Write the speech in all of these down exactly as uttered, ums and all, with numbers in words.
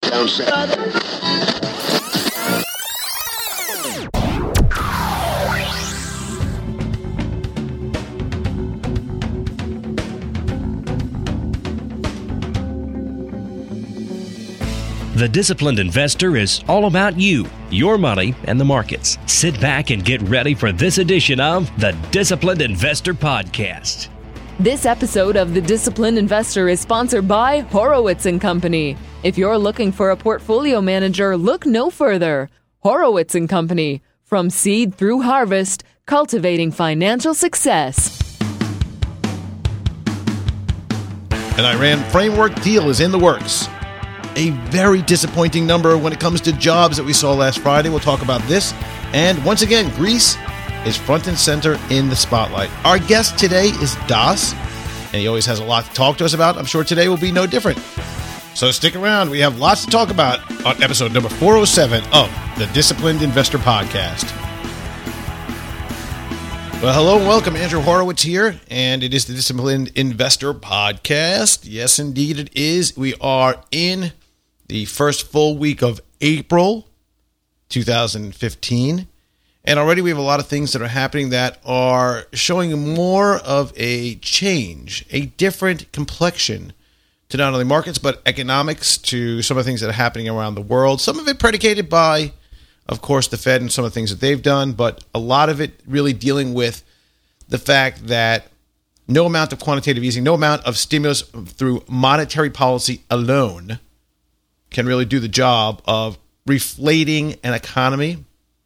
down south. The Disciplined Investor is all about you, your money, and the markets. Sit back and get ready for this edition of the Disciplined Investor Podcast. This episode of The Disciplined Investor is sponsored by Horowitz and Company. If you're looking for a portfolio manager, look no further. Horowitz and Company. From seed through harvest, cultivating financial success. An Iran framework deal is in the works. A very disappointing number when it comes to jobs that we saw last Friday. We'll talk about this. And once again, Greece is front and center in the spotlight. Our guest today is Das, and he always has a lot to talk to us about. I'm sure today will be no different. So stick around. We have lots to talk about on episode number four oh seven of the Disciplined Investor Podcast. Well, hello and welcome. Andrew Horowitz here, and it is the Disciplined Investor Podcast. Yes, indeed it is. We are in the first full week of April two thousand fifteen, and already we have a lot of things that are happening that are showing more of a change, a different complexion to not only markets but economics, to some of the things that are happening around the world. Some of it predicated by, of course, the Fed and some of the things that they've done, but a lot of it really dealing with the fact that no amount of quantitative easing, no amount of stimulus through monetary policy alone can really do the job of reflating an economy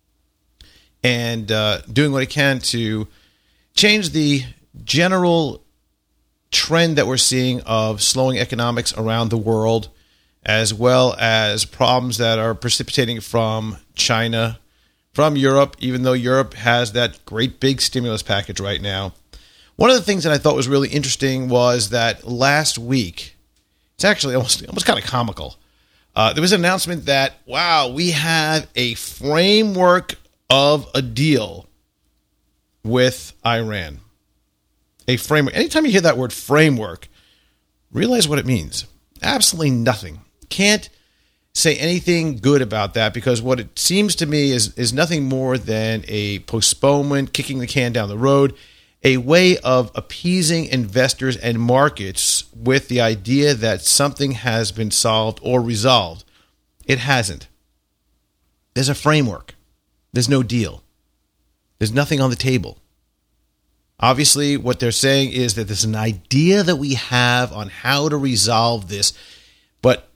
and uh, doing what it can to change the general trend that we're seeing of slowing economics around the world, as well as problems that are precipitating from China, from Europe, even though Europe has that great big stimulus package right now. One of the things that I thought was really interesting was that last week, it's actually almost, almost kind of comical. Uh, there was an announcement that, wow, we have a framework of a deal with Iran. A framework. Anytime you hear that word framework, realize what it means. Absolutely nothing. Can't say anything good about that, because what it seems to me is, is nothing more than a postponement, kicking the can down the road, a way of appeasing investors and markets with the idea that something has been solved or resolved. It hasn't. There's a framework. There's no deal. There's nothing on the table. Obviously, what they're saying is that there's an idea that we have on how to resolve this, but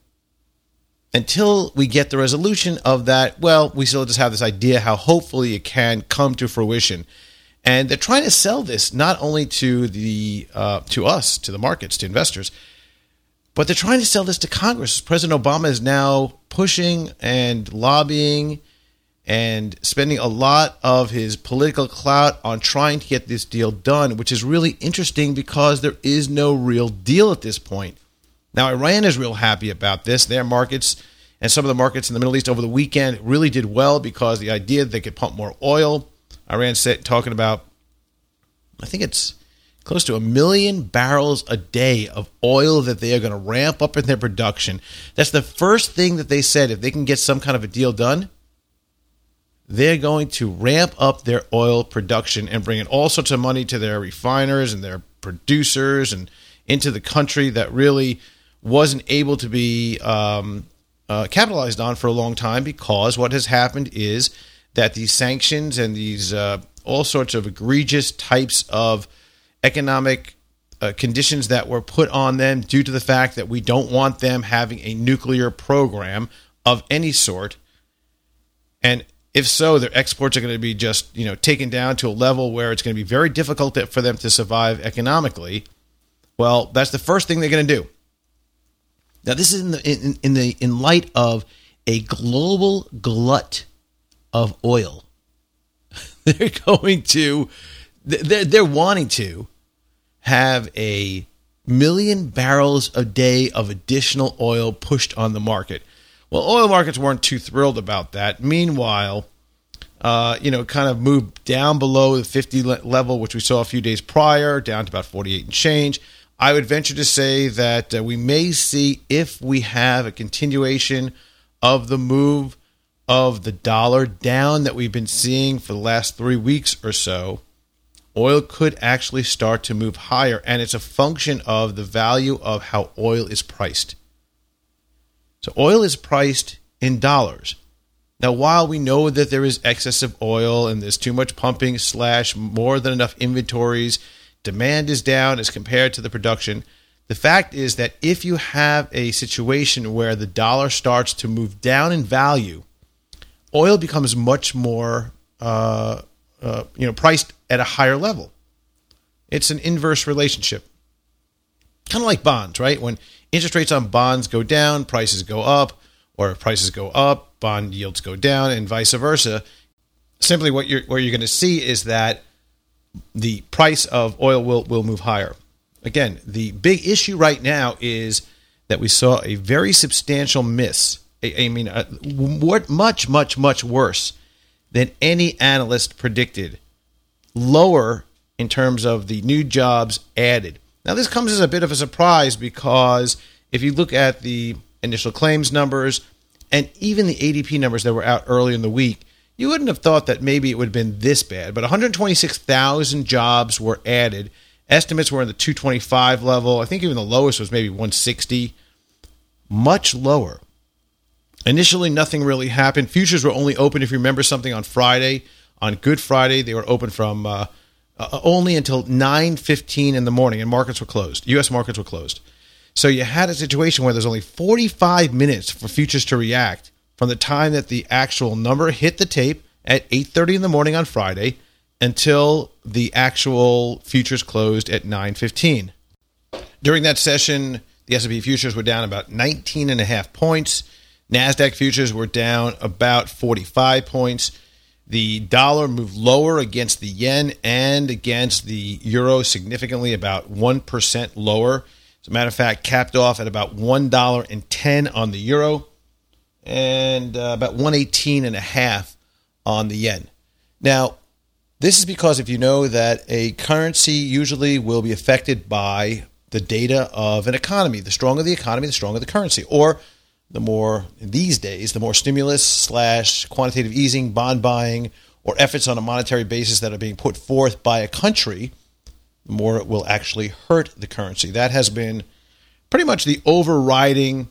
until we get the resolution of that, well, we still just have this idea how hopefully it can come to fruition. And they're trying to sell this not only to the uh, to us, to the markets, to investors, but they're trying to sell this to Congress. President Obama is now pushing and lobbying and spending a lot of his political clout on trying to get this deal done, which is really interesting because there is no real deal at this point. Now, Iran is real happy about this. Their markets and some of the markets in the Middle East over the weekend really did well because the idea that they could pump more oil. Iran said, talking about, I think it's close to a million barrels a day of oil that they are going to ramp up in their production. That's the first thing that they said. If they can get some kind of a deal done, they're going to ramp up their oil production and bring in all sorts of money to their refiners and their producers and into the country that really wasn't able to be um, uh, capitalized on for a long time, because what has happened is that these sanctions and these uh, all sorts of egregious types of economic uh, conditions that were put on them due to the fact that we don't want them having a nuclear program of any sort. And if so, their exports are going to be just, you know, taken down to a level where it's going to be very difficult for them to survive economically. Well, that's the first thing they're going to do. Now, this is in the in, in the in light of a global glut of oil. They're going to, they're, they're wanting to have a million barrels a day of additional oil pushed on the market. Well, oil markets weren't too thrilled about that. Meanwhile, uh, you know, kind of moved down below the fifty level, which we saw a few days prior, down to about forty-eight and change. I would venture to say that uh, we may see, if we have a continuation of the move of the dollar down that we've been seeing for the last three weeks or so, oil could actually start to move higher. And it's a function of the value of how oil is priced. So oil is priced in dollars. Now, while we know that there is excess of oil and there's too much pumping slash more than enough inventories, demand is down as compared to the production, the fact is that if you have a situation where the dollar starts to move down in value, oil becomes much more uh, uh, you know, priced at a higher level. It's an inverse relationship. Kind of like bonds, right? When interest rates on bonds go down, prices go up, or if prices go up, bond yields go down, and vice versa. Simply what you're, what you're going to see is that the price of oil will, will move higher. Again, the big issue right now is that we saw a very substantial miss. I, I mean, uh, much, much, much worse than any analyst predicted. Lower in terms of the new jobs added. Now, this comes as a bit of a surprise because if you look at the initial claims numbers and even the A D P numbers that were out early in the week, you wouldn't have thought that maybe it would have been this bad. But one hundred twenty-six thousand jobs were added. Estimates were in the two twenty-five level. I think even the lowest was maybe one sixty. Much lower. Initially, nothing really happened. Futures were only open, if you remember something, on Friday. On Good Friday, they were open from uh, uh, only until nine fifteen in the morning, and markets were closed. U S markets were closed. So you had a situation where there's only forty-five minutes for futures to react from the time that the actual number hit the tape at eight thirty in the morning on Friday until the actual futures closed at nine fifteen. During that session, the S and P futures were down about nineteen and a half points. NASDAQ futures were down about forty-five points. The dollar moved lower against the yen and against the euro significantly, about one percent lower. As a matter of fact, capped off at about one dollar and ten cents on the euro and uh, about one eighteen and a half on the yen. Now, this is because if you know that a currency usually will be affected by the data of an economy. The stronger the economy, the stronger the currency. Or the more, these days, the more stimulus slash quantitative easing, bond buying, or efforts on a monetary basis that are being put forth by a country, the more it will actually hurt the currency. That has been pretty much the overriding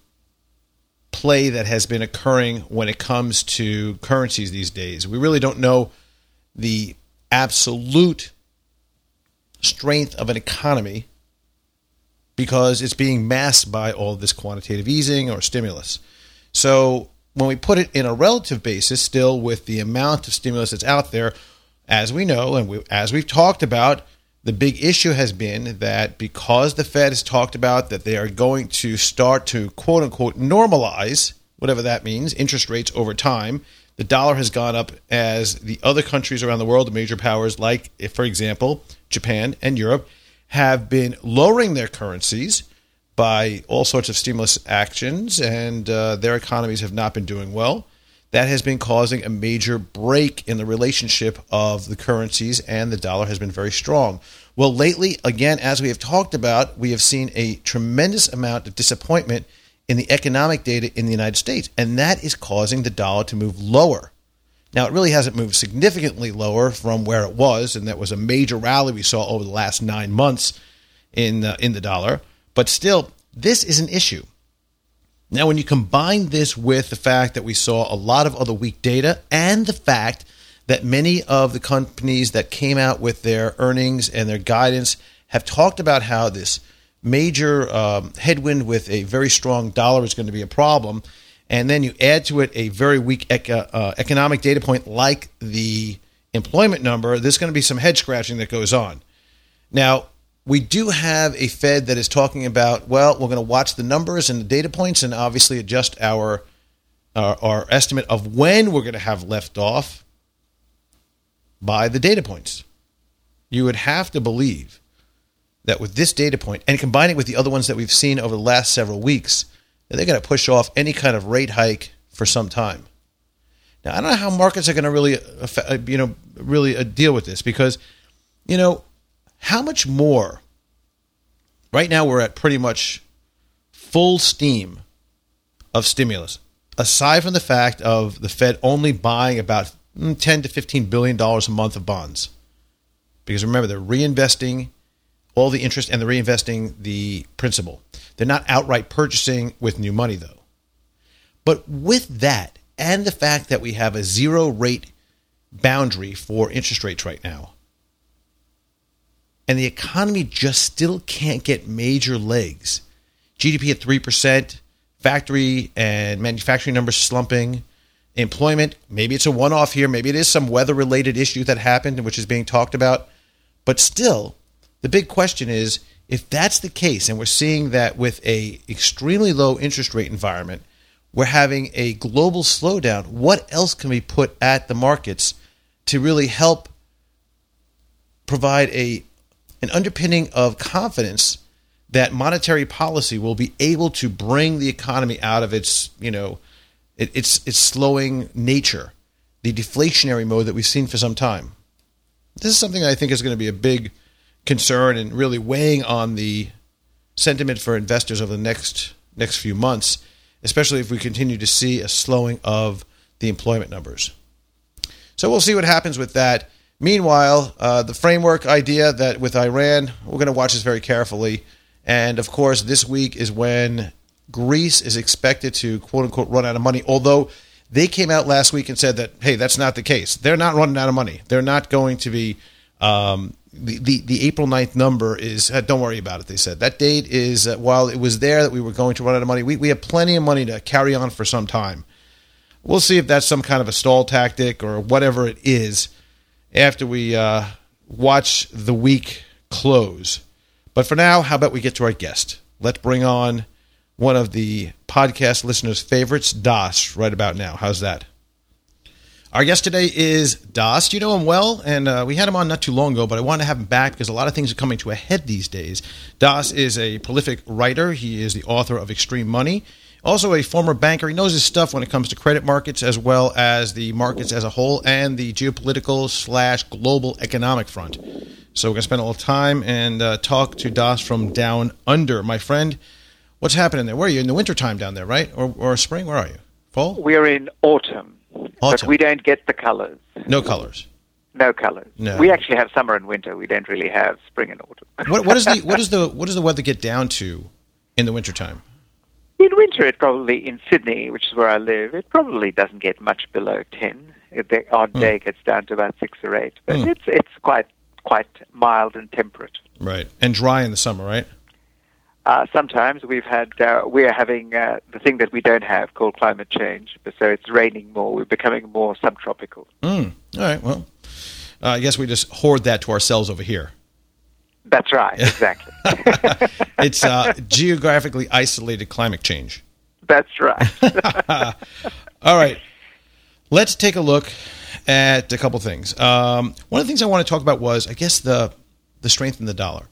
play that has been occurring when it comes to currencies these days. We really don't know the absolute strength of an economy because it's being masked by all this quantitative easing or stimulus. So when we put it in a relative basis, still with the amount of stimulus that's out there, as we know and we, as we've talked about, the big issue has been that because the Fed has talked about that they are going to start to quote-unquote normalize, whatever that means, interest rates over time, the dollar has gone up as the other countries around the world, the major powers like, for example, Japan and Europe, have been lowering their currencies by all sorts of stimulus actions, and uh, their economies have not been doing well. That has been causing a major break in the relationship of the currencies, and the dollar has been very strong. Well, lately, again, as we have talked about, we have seen a tremendous amount of disappointment in the economic data in the United States, and that is causing the dollar to move lower. Now, it really hasn't moved significantly lower from where it was, and that was a major rally we saw over the last nine months in uh, in the dollar. But still, this is an issue. Now, when you combine this with the fact that we saw a lot of other weak data and the fact that many of the companies that came out with their earnings and their guidance have talked about how this major um, headwind with a very strong dollar is going to be a problem, and then you add to it a very weak eco- uh, economic data point like the employment number, there's going to be some head scratching that goes on. Now, we do have a Fed that is talking about, well, we're going to watch the numbers and the data points and obviously adjust our, our, our estimate of when we're going to have left off by the data points. You would have to believe that with this data point and combining it with the other ones that we've seen over the last several weeks, that they're going to push off any kind of rate hike for some time. Now, I don't know how markets are going to really, you know, really deal with this because, you know, how much more right now we're at pretty much full steam of stimulus, aside from the fact of the Fed only buying about ten to fifteen billion dollars a month of bonds. Because remember, they're reinvesting all the interest and they're reinvesting the principal. They're not outright purchasing with new money, though. But with that, and the fact that we have a zero rate boundary for interest rates right now, and the economy just still can't get major legs. G D P at three percent, factory and manufacturing numbers slumping, employment, maybe it's a one-off here, maybe it is some weather-related issue that happened, which is being talked about. But still, the big question is, if that's the case, and we're seeing that with a extremely low interest rate environment, we're having a global slowdown, what else can we put at the markets to really help provide a an underpinning of confidence that monetary policy will be able to bring the economy out of its, you know, it, its its slowing nature, the deflationary mode that we've seen for some time? This is something that I think is going to be a big concern and really weighing on the sentiment for investors over the next next few months, especially if we continue to see a slowing of the employment numbers. So we'll see what happens with that. Meanwhile, uh, the framework idea that with Iran, we're going to watch this very carefully. And, of course, this week is when Greece is expected to, quote-unquote, run out of money, although they came out last week and said that, hey, that's not the case. They're not running out of money. They're not going to be um, – the, the, the April ninth number is uh, – don't worry about it, they said. That date is uh, – while it was there that we were going to run out of money, we, we have plenty of money to carry on for some time. We'll see if that's some kind of a stall tactic or whatever it is after we uh, watch the week close. But for now, how about we get to our guest? Let's bring on one of the podcast listeners' favorites, Das, right about now. How's that? Our guest today is Das. You know him well, and uh, we had him on not too long ago, but I wanted to have him back because a lot of things are coming to a head these days. Das is a prolific writer. He is the author of Extreme Money. Also a former banker. He knows his stuff when it comes to credit markets as well as the markets as a whole and the geopolitical slash global economic front. So we're going to spend a little time and uh, talk to Das from down under. My friend, what's happening there? Where are you? In the wintertime down there, right? Or, or spring? Where are you? Fall? We're in autumn, autumn, but we don't get the colors. No colors? No colors. No. We actually have summer and winter. We don't really have spring and autumn. what, what, is the, what, is the, what does the weather get down to in the wintertime? In winter, it probably, in Sydney, which is where I live, it probably doesn't get much below ten. The odd day mm. gets down to about six or eight. But mm. it's it's quite quite mild and temperate. Right. And dry in the summer, right? Uh, sometimes we've had, uh, we're having uh, the thing that we don't have called climate change. So it's raining more. We're becoming more subtropical. Mm. All right. Well, uh, I guess we just hoard that to ourselves over here. That's right, exactly. It's uh, geographically isolated climate change. That's right. All right. Let's take a look at a couple things. Um, one of the things I want to talk about was, I guess, the the strength in the dollar.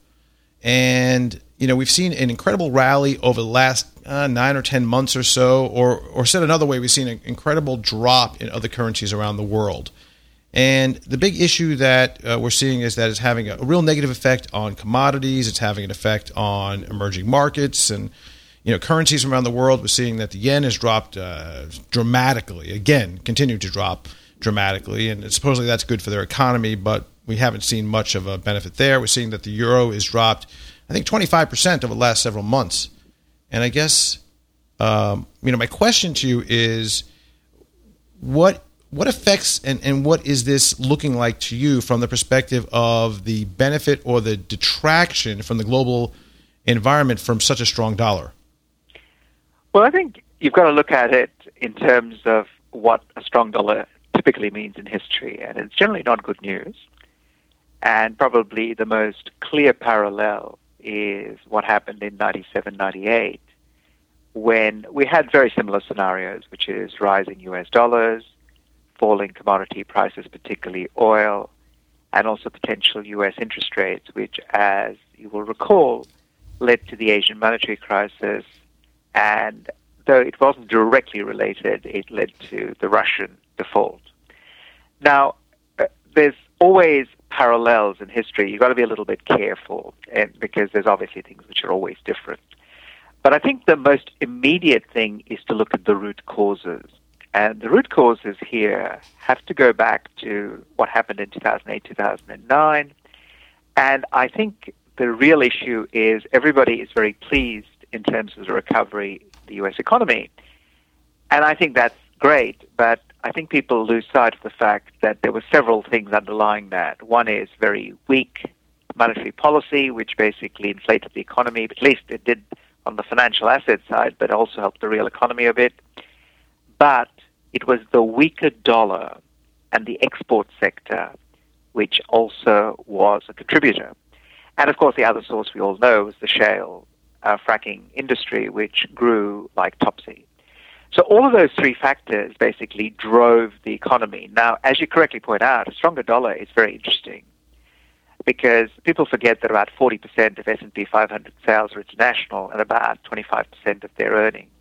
And, you know, we've seen an incredible rally over the last uh, nine or ten months or so, or, or said another way, we've seen an incredible drop in other currencies around the world. And the big issue that uh, we're seeing is that it's having a, a real negative effect on commodities. It's having an effect on emerging markets and, you know, currencies around the world. We're seeing that the yen has dropped uh, dramatically, again, continued to drop dramatically. And supposedly that's good for their economy, but we haven't seen much of a benefit there. We're seeing that the euro is dropped, I think, twenty-five percent over the last several months. And I guess, um, you know, my question to you is, what What effects and, and what is this looking like to you from the perspective of the benefit or the detraction from the global environment from such a strong dollar? Well, I think you've got to look at it in terms of what a strong dollar typically means in history, and it's generally not good news. And probably the most clear parallel is what happened in ninety-seven, ninety-eight, when we had very similar scenarios, which is rising U S dollars, falling commodity prices, particularly oil, and also potential U S interest rates, which, as you will recall, led to the Asian monetary crisis. And though it wasn't directly related, it led to the Russian default. Now, uh, there's always parallels in history. You've got to be a little bit careful, and because there's obviously things which are always different. But I think the most immediate thing is to look at the root causes. And the root causes here have to go back to what happened in two thousand eight, two thousand nine. And I think the real issue is everybody is very pleased in terms of the recovery of the U S economy. And I think that's great, but I think people lose sight of the fact that there were several things underlying that. One is very weak monetary policy, which basically inflated the economy, at least it did on the financial asset side, but also helped the real economy a bit. But it was the weaker dollar and the export sector which also was a contributor. And of course, the other source we all know was the shale uh, fracking industry, which grew like topsy. So all of those three factors basically drove the economy. Now, as you correctly point out, a stronger dollar is very interesting because people forget that about forty percent of S and P five hundred sales are international and about twenty-five percent of their earnings.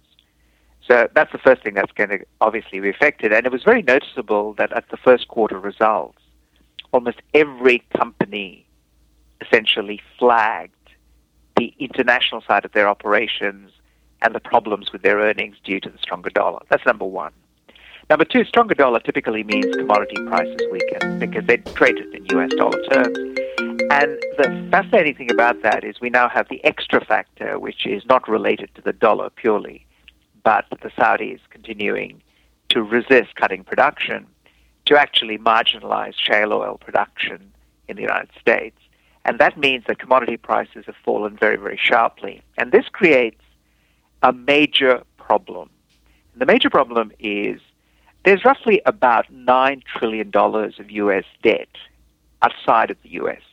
So that's the first thing that's going to obviously be affected. And it was very noticeable that at the first quarter results, almost every company essentially flagged the international side of their operations and the problems with their earnings due to the stronger dollar. That's number one. Number two, stronger dollar typically means commodity prices weaken because they're traded in U S dollar terms. And the fascinating thing about that is we now have the extra factor, which is not related to the dollar purely, but the Saudis continuing to resist cutting production to actually marginalize shale oil production in the United States. And that means that commodity prices have fallen very, very sharply. And this creates a major problem. And the major problem is there's roughly about nine trillion dollars of U S debt outside of the U S.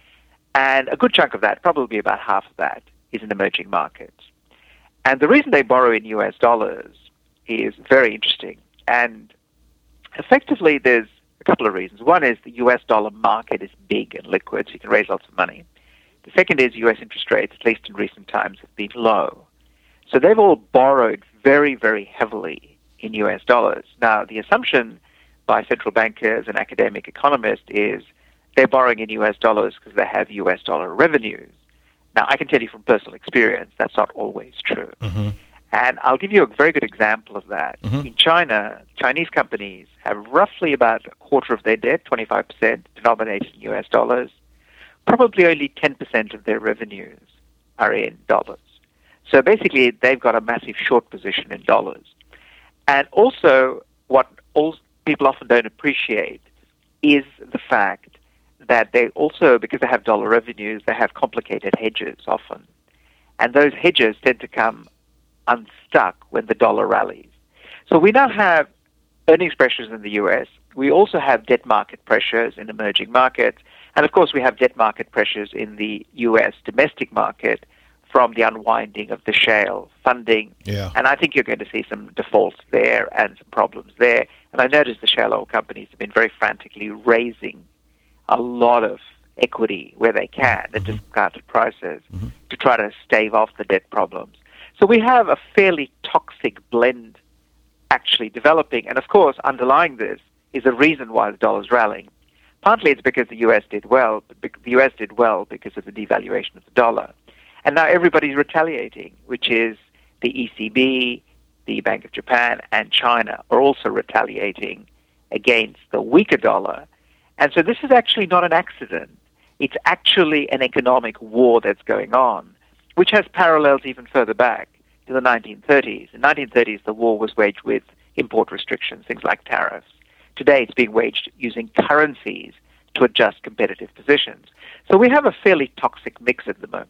And a good chunk of that, probably about half of that, is in emerging markets. And the reason they borrow in U S dollars is very interesting. And effectively, there's a couple of reasons. One is the U S dollar market is big and liquid, so you can raise lots of money. The second is U S interest rates, at least in recent times, have been low. So they've all borrowed very, very heavily in U S dollars. Now, the assumption by central bankers and academic economists is they're borrowing in U S dollars because they have U S dollar revenues. Now, I can tell you from personal experience that's not always true. Mm-hmm. And I'll give you a very good example of that. Mm-hmm. In China, Chinese companies have roughly about a quarter of their debt, twenty-five percent, denominated in U S dollars. Probably only ten percent of their revenues are in dollars. So basically, they've got a massive short position in dollars. And also, what all people often don't appreciate is the fact that they also, because they have dollar revenues, they have complicated hedges often. And those hedges tend to come unstuck when the dollar rallies. So we now have earnings pressures in the U S. We also have debt market pressures in emerging markets. And of course, we have debt market pressures in the U S domestic market from the unwinding of the shale funding. Yeah. And I think you're going to see some defaults there and some problems there. And I noticed the shale oil companies have been very frantically raising a lot of equity where they can at mm-hmm. discounted prices mm-hmm. to try to stave off the debt problems. So we have a fairly toxic blend actually developing. And of course, underlying this is a reason why the dollar's rallying. Partly it's because the U S did well, but the U S did well because of the devaluation of the dollar. And now everybody's retaliating, which is the E C B, the Bank of Japan, and China are also retaliating against the weaker dollar. And so this is actually not an accident. It's actually an economic war that's going on, which has parallels even further back to the nineteen thirties. In the nineteen thirties, the war was waged with import restrictions, things like tariffs. Today, it's being waged using currencies to adjust competitive positions. So we have a fairly toxic mix at the moment.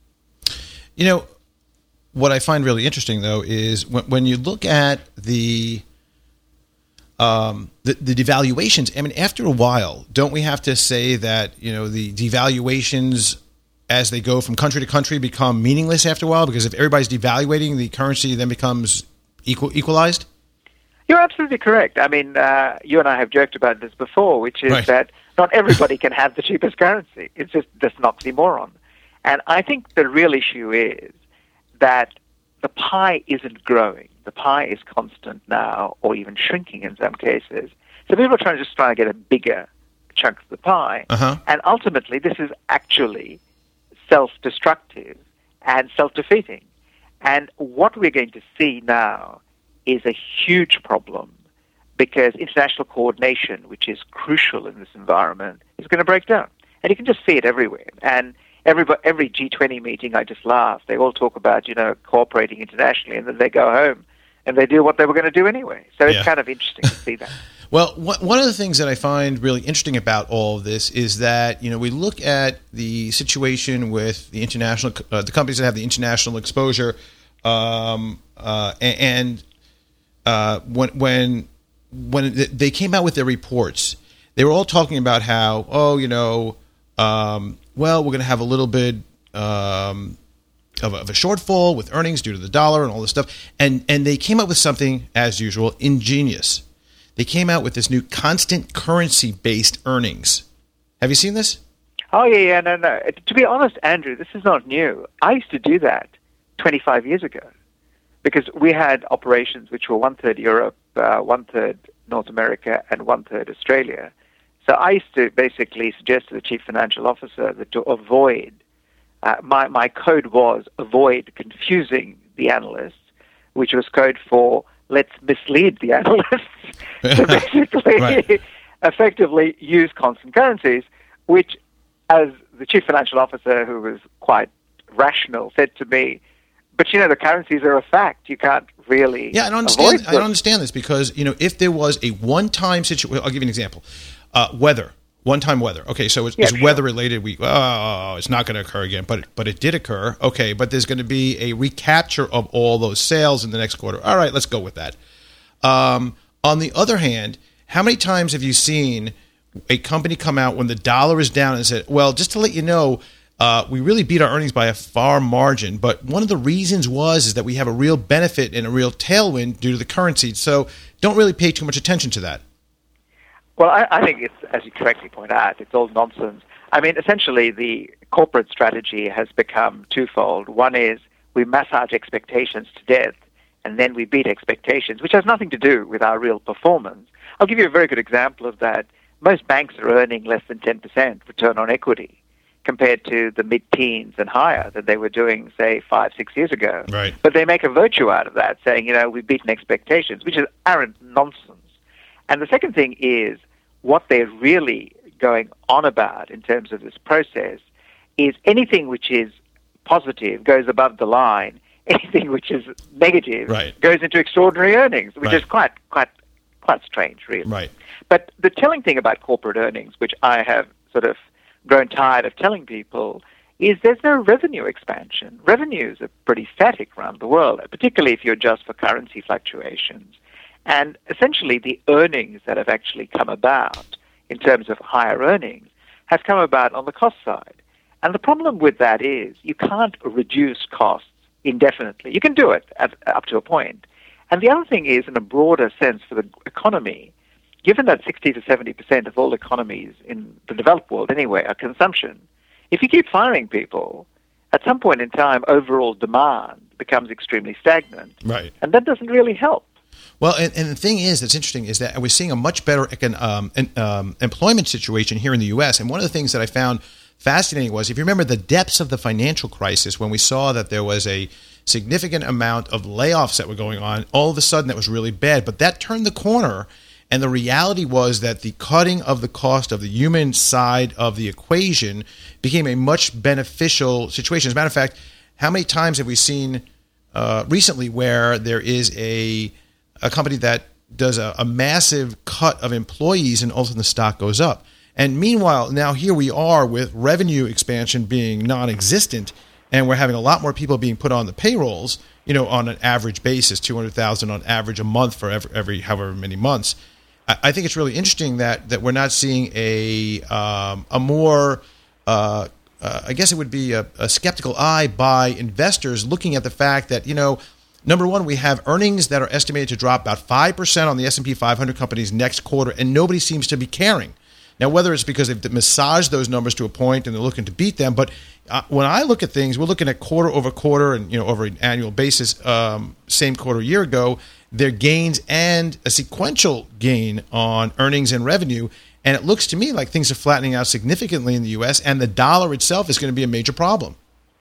You know, what I find really interesting, though, is when, when you look at the, um, the the devaluations, I mean, after a while, don't we have to say that, you know, the devaluations as they go from country to country become meaningless after a while? Because if everybody's devaluating, the currency then becomes equal, equalized? You're absolutely correct. I mean, uh, you and I have joked about this before, which is right. that not everybody can have the cheapest currency. It's just just an oxymoron. And I think the real issue is that the pie isn't growing. The pie is constant now, or even shrinking in some cases. So people are trying to just try to get a bigger chunk of the pie. Uh-huh. And ultimately, this is actually self-destructive and self-defeating. And what we're going to see now is a huge problem, because international coordination, which is crucial in this environment, is going to break down. And you can just see it everywhere. And every, every G twenty meeting, I just laugh. They all talk about, you know, cooperating internationally, and then they go home and they do what they were going to do anyway. So it's Yeah. kind of interesting to see that. Well, one of the things that I find really interesting about all of this is that, you know, we look at the situation with the international, uh, the companies that have the international exposure, um, uh, and uh, when when when they came out with their reports, they were all talking about how, oh, you know, um, well, we're going to have a little bit um, of, a, of a shortfall with earnings due to the dollar and all this stuff, and and they came up with something, as usual, ingenious. They came out with this new constant currency-based earnings. Have you seen this? Oh, yeah, yeah, no, no. To be honest, Andrew, this is not new. I used to do that twenty-five years ago, because we had operations which were one-third Europe, uh, one-third North America, and one-third Australia. So I used to basically suggest to the chief financial officer that to avoid, uh, my, my code was avoid confusing the analysts, which was code for let's mislead the analysts. So basically, Right. effectively use constant currencies, which, as the chief financial officer, who was quite rational, said to me, but you know, the currencies are a fact. You can't really Yeah, I don't understand. avoid I don't understand this, because, you know, if there was a one-time situation, I'll give you an example. Uh, weather, one-time weather. Okay, so it's, Yeah, it's sure. weather-related. We oh, it's not going to occur again, but but it did occur. Okay, but there's going to be a recapture of all those sales in the next quarter. All right, let's go with that. Um, on the other hand, how many times have you seen a company come out when the dollar is down and said, well, just to let you know, uh, we really beat our earnings by a far margin, but one of the reasons was is that we have a real benefit and a real tailwind due to the currency. So don't really pay too much attention to that. Well, I, I think it's, as you correctly point out, it's all nonsense. I mean, essentially, the corporate strategy has become twofold. One is we massage expectations to death, and then we beat expectations, which has nothing to do with our real performance. I'll give you a very good example of that. Most banks are earning less than ten percent return on equity compared to the mid-teens and higher that they were doing, say, five, six years ago. Right. But they make a virtue out of that, saying, you know, we've beaten expectations, which is arrant nonsense. And the second thing is what they're really going on about in terms of this process is anything which is positive goes above the line, anything which is negative Right. goes into extraordinary earnings, which Right. is quite, quite, quite strange, really. Right. But the telling thing about corporate earnings, which I have sort of grown tired of telling people, is there's no revenue expansion. Revenues are pretty static around the world, particularly if you adjust for currency fluctuations. And essentially the earnings that have actually come about in terms of higher earnings have come about on the cost side. And the problem with that is you can't reduce costs indefinitely. You can do it at, up to a point. And the other thing is, in a broader sense for the economy, given that sixty to seventy percent of all economies in the developed world anyway are consumption, if you keep firing people, at some point in time, overall demand becomes extremely stagnant. Right. And that doesn't really help. Well, and, and the thing is that's interesting is that we're seeing a much better econ, um, um, employment situation here in the U S. And one of the things that I found fascinating was, if you remember the depths of the financial crisis, when we saw that there was a significant amount of layoffs that were going on, all of a sudden that was really bad. But that turned the corner, and the reality was that the cutting of the cost of the human side of the equation became a much beneficial situation. As a matter of fact, how many times have we seen uh, recently where there is a a company that does a, a massive cut of employees and ultimately the stock goes up? And meanwhile, now here we are with revenue expansion being non-existent, and we're having a lot more people being put on the payrolls, you know, on an average basis, two hundred thousand on average a month for every, every however many months. I, I think it's really interesting that that we're not seeing a um, a more uh, uh, I guess it would be a, a skeptical eye by investors looking at the fact that, you know, number one, we have earnings that are estimated to drop about five percent on the S and P five hundred companies next quarter, and nobody seems to be caring. Now, whether it's because they've massaged those numbers to a point and they're looking to beat them, but uh, when I look at things, we're looking at quarter over quarter and, you know, over an annual basis, um, same quarter a year ago, their gains and a sequential gain on earnings and revenue. And it looks to me like things are flattening out significantly in the U S, and the dollar itself is going to be a major problem.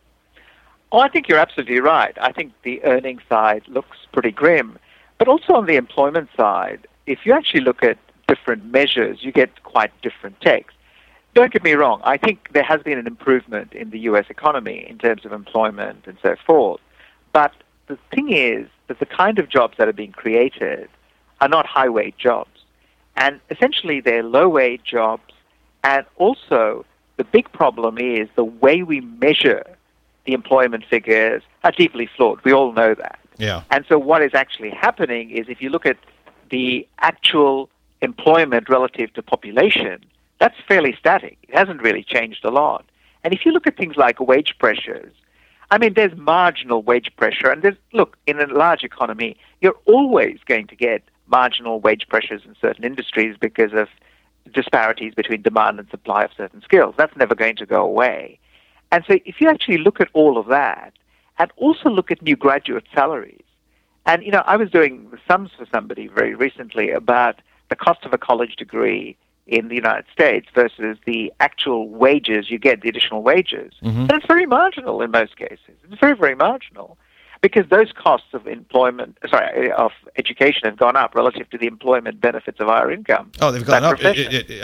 Oh, I think you're absolutely right. I think the earnings side looks pretty grim. But also on the employment side, if you actually look at different measures, you get quite different takes. Don't get me wrong. I think there has been an improvement in the U S economy in terms of employment and so forth. But the thing is that the kind of jobs that are being created are not high-wage jobs. And essentially, they're low-wage jobs. And also, the big problem is the way we measure the employment figures are deeply flawed. We all know that. Yeah. And so what is actually happening is if you look at the actual employment relative to population, that's fairly static. It hasn't really changed a lot. And if you look at things like wage pressures, I mean, there's marginal wage pressure. And there's, look, in a large economy, you're always going to get marginal wage pressures in certain industries because of disparities between demand and supply of certain skills. That's never going to go away. And so if you actually look at all of that, and also look at new graduate salaries, and, you know, I was doing the sums for somebody very recently about the cost of a college degree in the United States versus the actual wages you get, the additional wages. Mm-hmm. And it's very marginal in most cases. It's very, very marginal. Because those costs of employment, sorry, of education have gone up relative to the employment benefits of higher income. Oh, they've gone up at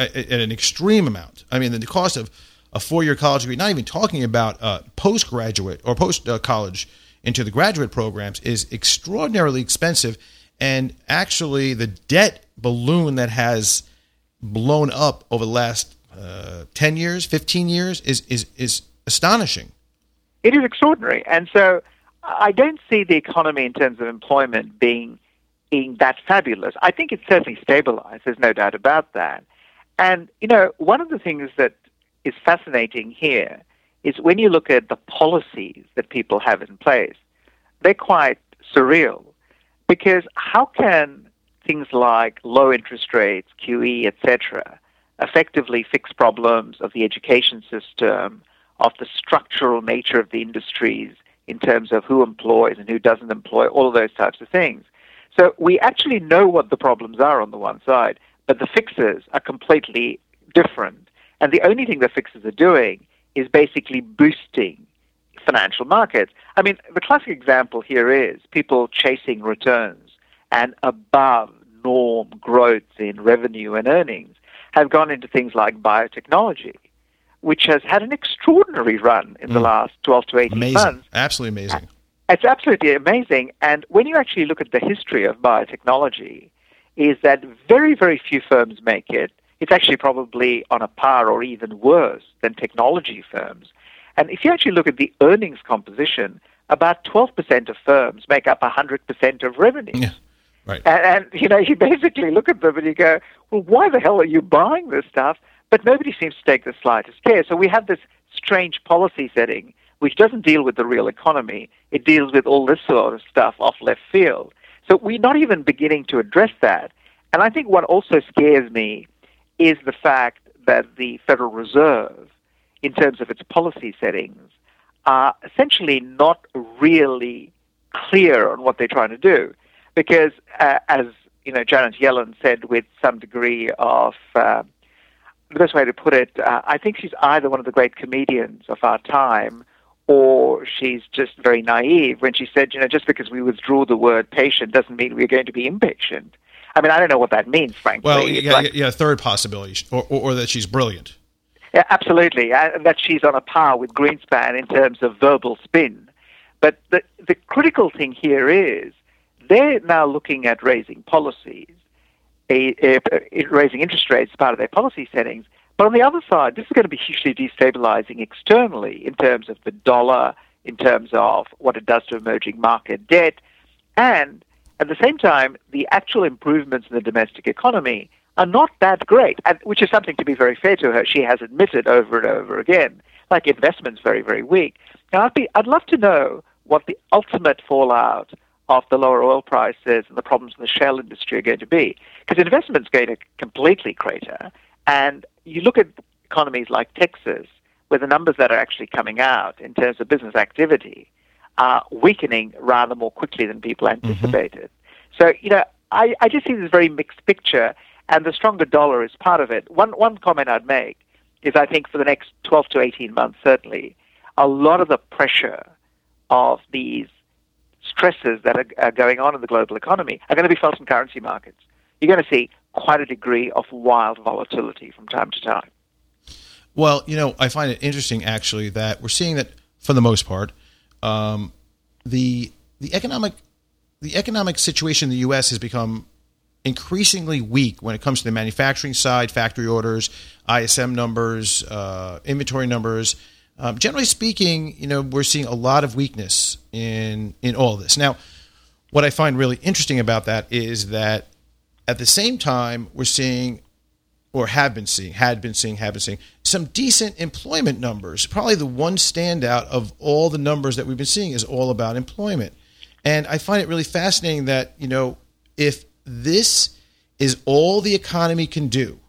an extreme amount. I mean, the cost of a four-year college degree, not even talking about uh, postgraduate or post-college into the graduate programs, is extraordinarily expensive. And actually, the debt balloon that has blown up over the last uh, ten years, fifteen years is, is, is astonishing. It is extraordinary. And so I don't see the economy in terms of employment being, being that fabulous. I think it's certainly stabilized. There's no doubt about that. And, you know, one of the things that is fascinating here is when you look at the policies that people have in place, they're quite surreal. Because how can things like low interest rates, Q E, et cetera, effectively fix problems of the education system, of the structural nature of the industries, in terms of who employs and who doesn't employ, all of those types of things. So we actually know what the problems are on the one side, but the fixes are completely different. And the only thing the fixes are doing is basically boosting financial markets. I mean, the classic example here is people chasing returns and above norm growth in revenue and earnings have gone into things like biotechnology, which has had an extraordinary run in mm. the last twelve to eighteen amazing. months. Absolutely amazing. It's absolutely amazing. And when you actually look at the history of biotechnology, is that very, very few firms make it. It's actually probably on a par or even worse than technology firms. And if you actually look at the earnings composition, about twelve percent of firms make up one hundred percent of revenue. Yeah. Right. And, and, you know, you basically look at them and you go, well, why the hell are you buying this stuff? But nobody seems to take the slightest care. So we have this strange policy setting which doesn't deal with the real economy. It deals with all this sort of stuff off left field. So we're not even beginning to address that. And I think what also scares me is the fact that the Federal Reserve, in terms of its policy settings, are essentially not really clear on what they're trying to do. Because, uh, as you know, Janet Yellen said with some degree of... Uh, the best way to put it, uh, I think she's either one of the great comedians of our time or she's just very naive when she said, you know, just because we withdrew the word patient doesn't mean we're going to be impatient. I mean, I don't know what that means, frankly. Well, yeah, like, yeah, third possibility, or, or, or that she's brilliant. Yeah, absolutely, and that she's on a par with Greenspan in terms of verbal spin. But the, the critical thing here is they're now looking at raising policies, A, a, a, raising interest rates as part of their policy settings. But on the other side, this is going to be hugely destabilizing externally in terms of the dollar, in terms of what it does to emerging market debt, and at the same time, the actual improvements in the domestic economy are not that great, and, which is something to be very fair to her. She has admitted over and over again, like investment's very, very weak. Now, I'd, be, I'd love to know what the ultimate fallout of the lower oil prices and the problems in the shale industry are going to be. Because investment's going to completely crater. And you look at economies like Texas, where the numbers that are actually coming out in terms of business activity are weakening rather more quickly than people anticipated. Mm-hmm. So, you know, I, I just see this very mixed picture. And the stronger dollar is part of it. One one comment I'd make is I think for the next twelve to eighteen months, certainly, a lot of the pressure of these stresses that are, are going on in the global economy are going to be felt in currency markets. You're going to see quite a degree of wild volatility from time to time. Well, you know, I find it interesting, actually, that we're seeing that, for the most part, um, the the economic the economic situation in the U S has become increasingly weak when it comes to the manufacturing side, factory orders, I S M numbers, uh, inventory numbers. Um, generally speaking, you know, we're seeing a lot of weakness in in all of this. Now, what I find really interesting about that is that at the same time, we're seeing, or have been seeing, had been seeing, have been seeing, some decent employment numbers. Probably the one standout of all the numbers that we've been seeing is all about employment. And I find it really fascinating that, you know, if this is all the economy can do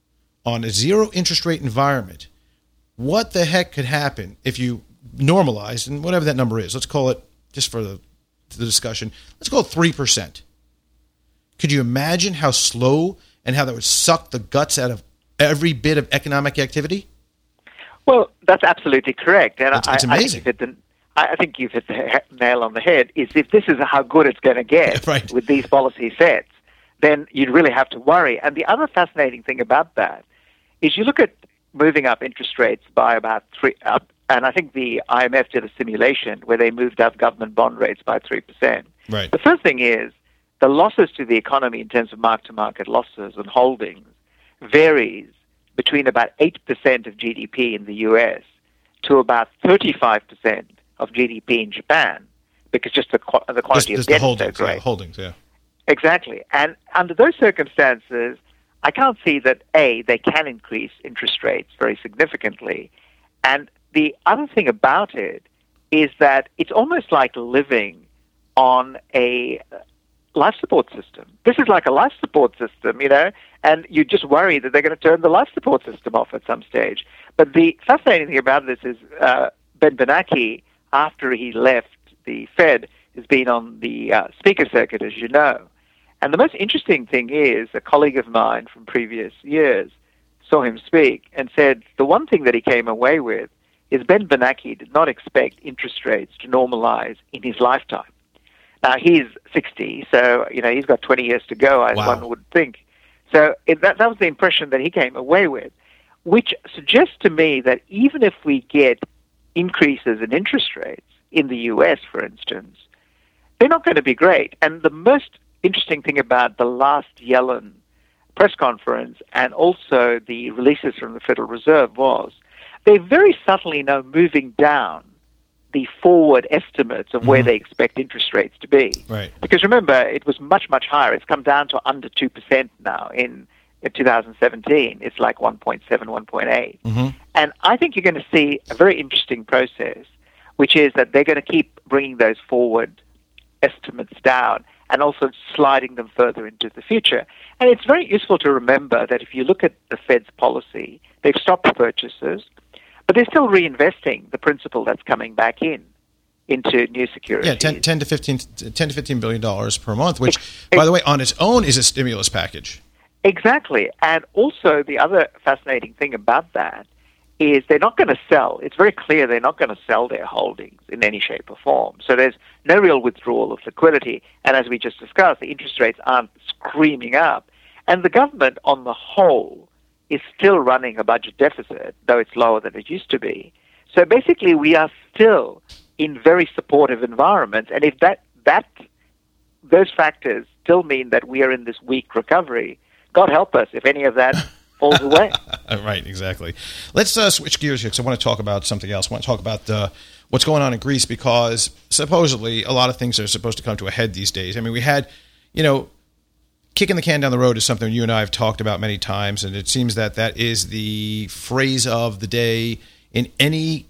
on a zero interest rate environment, what the heck could happen if you normalize, and whatever that number is, let's call it, just for the, the discussion, let's call it three percent. Could you imagine how slow and how that would suck the guts out of every bit of economic activity? Well, that's absolutely correct. And it's, it's I, amazing. I think, you've hit the, I think you've hit the nail on the head, is if this is how good it's going to get right. with these policy sets, then you'd really have to worry. And the other fascinating thing about that is you look at moving up interest rates by about three up, and I think the I M F did a simulation where they moved up government bond rates by three percent. Right. The first thing is the losses to the economy in terms of mark-to-market losses and holdings varies between about eight percent of G D P in the U S to about thirty-five percent of G D P in Japan, because just the, qu- the quantity just, just of debt the holdings, is so great. yeah, holdings, yeah. Exactly. And under those circumstances, I can't see that, A, they can increase interest rates very significantly. And the other thing about it is that it's almost like living on a life support system. This is like a life support system, you know, and you just worry that they're going to turn the life support system off at some stage. But the fascinating thing about this is uh, Ben Bernanke, after he left the Fed, has been on the uh, speaker circuit, as you know. And the most interesting thing is a colleague of mine from previous years saw him speak and said the one thing that he came away with is Ben Bernanke did not expect interest rates to normalize in his lifetime. Now, he's sixty, so, you know, he's got twenty years to go, as Wow. one would think. So it, that, that was the impression that he came away with, which suggests to me that even if we get increases in interest rates in the U S, for instance, they're not going to be great. And the most interesting thing about the last Yellen press conference and also the releases from the Federal Reserve was they're very subtly now moving down the forward estimates of where Mhm. they expect interest rates to be. Right. Because remember, it was much, much higher. It's come down to under two percent now in, in two thousand seventeen. It's like one point seven, one point eight. Mm-hmm. And I think you're going to see a very interesting process, which is that they're going to keep bringing those forward estimates down and also sliding them further into the future. And it's very useful to remember that if you look at the Fed's policy, they've stopped purchases, but they're still reinvesting the principal that's coming back in into new securities. Yeah, ten, ten to fifteen, ten to fifteen billion dollars per month, which, by the way, on its own is a stimulus package. Exactly. And also the other fascinating thing about that is they're not going to sell. It's very clear they're not going to sell their holdings in any shape or form. So there's no real withdrawal of liquidity. And as we just discussed, the interest rates aren't screaming up. And the government on the whole is still running a budget deficit, though it's lower than it used to be. So basically we are still in very supportive environments. And if that, that those factors still mean that we are in this weak recovery, God help us if any of that falls away. Right, exactly. Let's uh, switch gears here because I want to talk about something else. I want to talk about uh, what's going on in Greece because supposedly a lot of things are supposed to come to a head these days. I mean, we had, you know, kicking the can down the road is something you and I have talked about many times, and it seems that that is the phrase of the day in any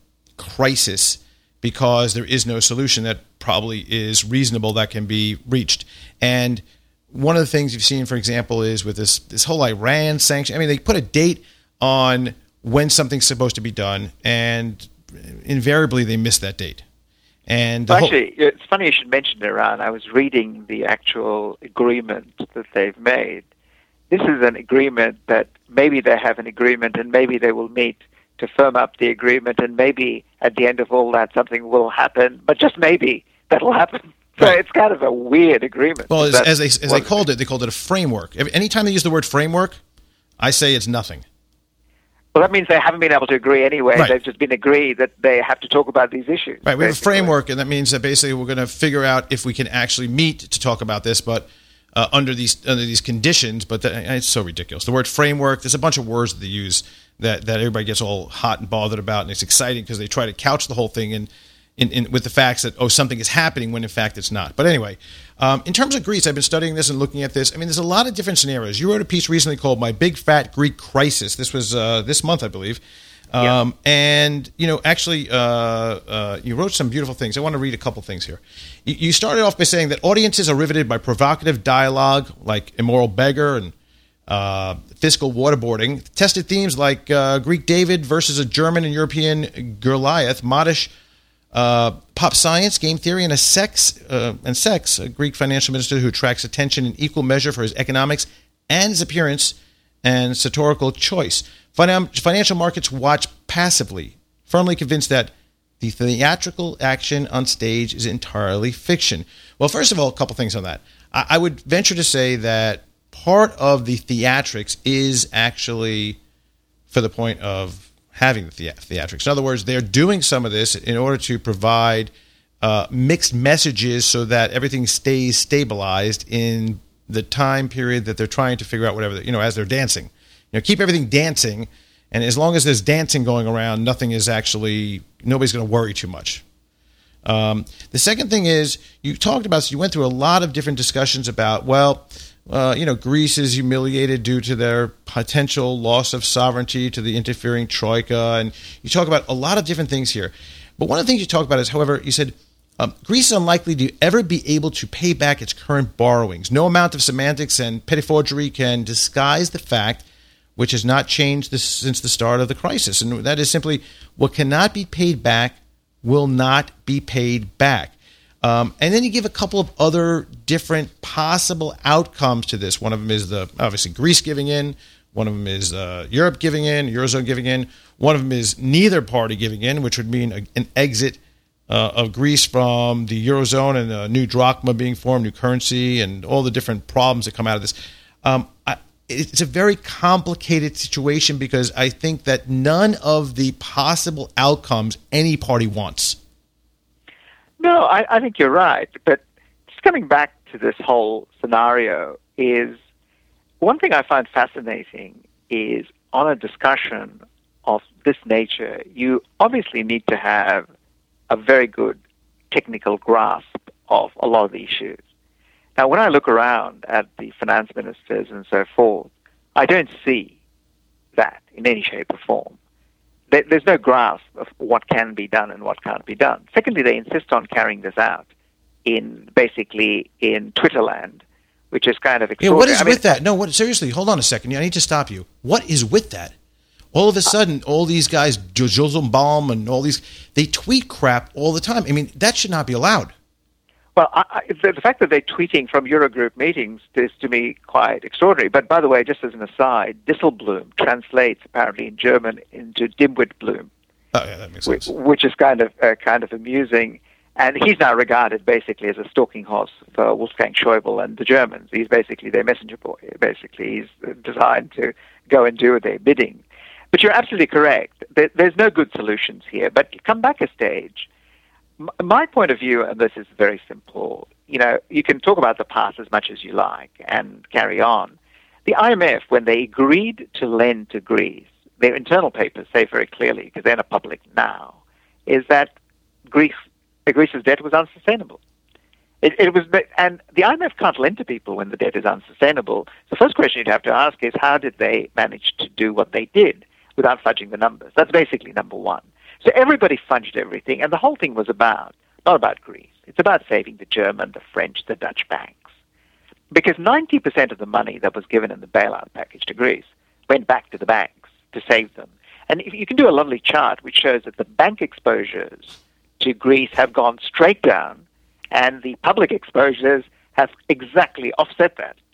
crisis because there is no solution that probably is reasonable that can be reached. And one of the things you've seen, for example, is with this this whole Iran sanction. I mean, they put a date on when something's supposed to be done, and invariably they miss that date. And the well, whole- actually, it's funny you should mention Iran. I was reading the actual agreement that they've made, this is an agreement that maybe they have an agreement and maybe they will meet to firm up the agreement, and maybe at the end of all that something will happen, but just maybe that'll happen. So right. It's kind of a weird agreement. Well, as, as they as they called it, they called it a framework. Anytime they use the word framework, I say it's nothing. Well, that means they haven't been able to agree anyway. Right. They've just been agreed that they have to talk about these issues. Right. We have a framework, and that means that basically we're going to figure out if we can actually meet to talk about this, but uh, under these under these conditions. But the, it's so ridiculous. The word framework, there's a bunch of words that they use that, that everybody gets all hot and bothered about, and it's exciting because they try to couch the whole thing in, in, in with the facts that, oh, something is happening when in fact it's not. But anyway, um, in terms of Greece, I've been studying this and looking at this. I mean, there's a lot of different scenarios. You wrote a piece recently called My Big Fat Greek Crisis. This was uh, this month, I believe. Um, yeah. And, you know, actually, uh, uh, you wrote some beautiful things. I want to read a couple things here. You, you started off by saying that audiences are riveted by provocative dialogue like Immoral Beggar and Uh, fiscal waterboarding, tested themes like uh, Greek David versus a German and European Goliath, modish uh, pop science, game theory, and a sex uh, and sex, a Greek financial minister who attracts attention in equal measure for his economics and his appearance and satirical choice. Fin- financial markets watch passively, firmly convinced that the theatrical action on stage is entirely fiction. Well, first of all, a couple things on that. I, I would venture to say that part of the theatrics is actually for the point of having the, the- theatrics. In other words, they're doing some of this in order to provide uh, mixed messages so that everything stays stabilized in the time period that they're trying to figure out whatever, you know, as they're dancing. You know, keep everything dancing, and as long as there's dancing going around, nothing is actually, nobody's going to worry too much. Um, the second thing is, you talked about, so you went through a lot of different discussions about, well, Uh, you know, Greece is humiliated due to their potential loss of sovereignty to the interfering troika, and you talk about a lot of different things here. But one of the things you talk about is, however, you said um, Greece is unlikely to ever be able to pay back its current borrowings. No amount of semantics and pettifoggery can disguise the fact, which has not changed this, since the start of the crisis, and that is simply what cannot be paid back will not be paid back. Um, and then you give a couple of other different possible outcomes to this. One of them is the obviously Greece giving in. One of them is uh, Europe giving in, Eurozone giving in. One of them is neither party giving in, which would mean a, an exit uh, of Greece from the Eurozone and a new drachma being formed, new currency, and all the different problems that come out of this. Um, I, it's a very complicated situation because I think that none of the possible outcomes any party wants. No, I, I think you're right. But just coming back to this whole scenario is one thing I find fascinating is on a discussion of this nature, you obviously need to have a very good technical grasp of a lot of the issues. Now, when I look around at the finance ministers and so forth, I don't see that in any shape or form. There's no grasp of what can be done and what can't be done. Secondly, they insist on carrying this out in basically in Twitterland, which is kind of extraordinary. Yeah, what is I mean, with that? No, what, seriously, hold on a second. I need to stop you. What is with that? All of a sudden, all these guys, Joselbaum and all these, they tweet crap all the time. I mean, that should not be allowed. Well, I, I, the, the fact that they're tweeting from Eurogroup meetings is, to me, quite extraordinary. But by the way, just as an aside, Disselbloom translates apparently in German into dimwit bloom, oh, yeah, that makes sense. Which, which is kind of uh, kind of amusing. And he's now regarded basically as a stalking horse for Wolfgang Schäuble and the Germans. He's basically their messenger boy. Basically, he's designed to go and do their bidding. But you're absolutely correct. There, there's no good solutions here. But come back a stage. My point of view, and this is very simple, you know, you can talk about the past as much as you like and carry on. The I M F, when they agreed to lend to Greece, their internal papers say very clearly, because they're not public now, is that Greece, Greece's debt was unsustainable. It, it was, and the I M F can't lend to people when the debt is unsustainable. The first question you'd have to ask is, how did they manage to do what they did without fudging the numbers? That's basically number one. So everybody fudged everything, and the whole thing was about, not about Greece. It's about saving the German, the French, the Dutch banks. Because ninety percent of the money that was given in the bailout package to Greece went back to the banks to save them. And if you can do a lovely chart which shows that the bank exposures to Greece have gone straight down, and the public exposures have exactly offset that.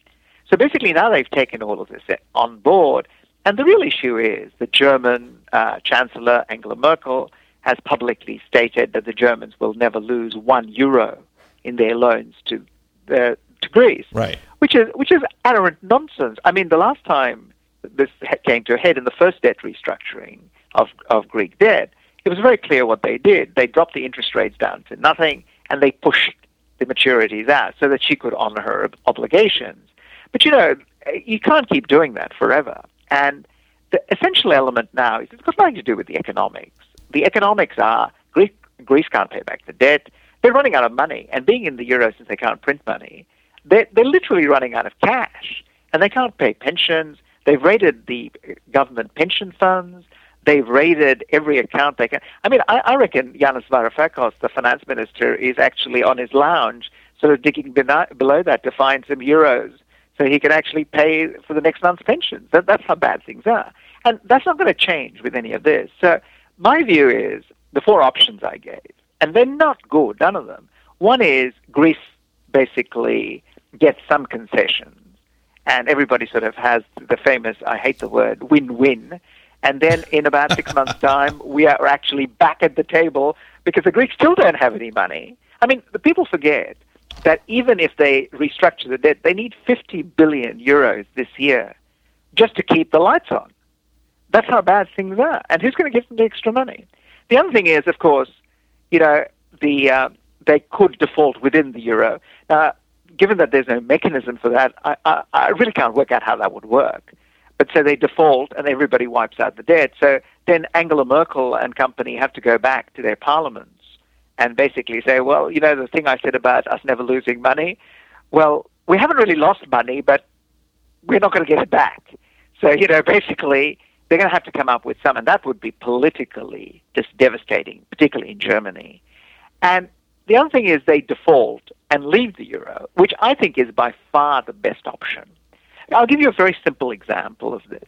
So basically now they've taken all of this on board. And the real issue is the German uh, Chancellor, Angela Merkel, has publicly stated that the Germans will never lose one euro in their loans to uh, to Greece, right? Which is which is arrant nonsense. I mean, the last time this came to a head in the first debt restructuring of of Greek debt, it was very clear what they did. They dropped the interest rates down to nothing, and they pushed the maturities out so that she could honor her obligations. But you know, you can't keep doing that forever. And the essential element now is it's got nothing to do with the economics. The economics are Greece, Greece can't pay back the debt. They're running out of money. And being in the euro, since they can't print money, they're, they're literally running out of cash. And they can't pay pensions. They've raided the government pension funds. They've raided every account they can. I mean, I, I reckon Yanis Varoufakis, the finance minister, is actually on his lounge, sort of digging below that to find some euros so he can actually pay for the next month's pensions. That, that's how bad things are. And that's not going to change with any of this. So my view is the four options I gave, and they're not good, none of them. One is Greece basically gets some concessions, and everybody sort of has the famous, I hate the word, win-win. And then in about six months' time, we are actually back at the table because the Greeks still don't have any money. I mean, the people forget that even if they restructure the debt, they need fifty billion euros this year just to keep the lights on. That's how bad things are. And who's going to give them the extra money? The other thing is, of course, you know, the uh, they could default within the euro. Now, given that there's no mechanism for that, I, I, I really can't work out how that would work. But so they default and everybody wipes out the debt. So then Angela Merkel and company have to go back to their parliaments and basically say, well, you know, the thing I said about us never losing money, well, we haven't really lost money, but we're not going to get it back. So, you know, basically they're going to have to come up with some, and that would be politically just devastating, particularly in Germany. And the other thing is they default and leave the euro, which I think is by far the best option. I'll give you a very simple example of this.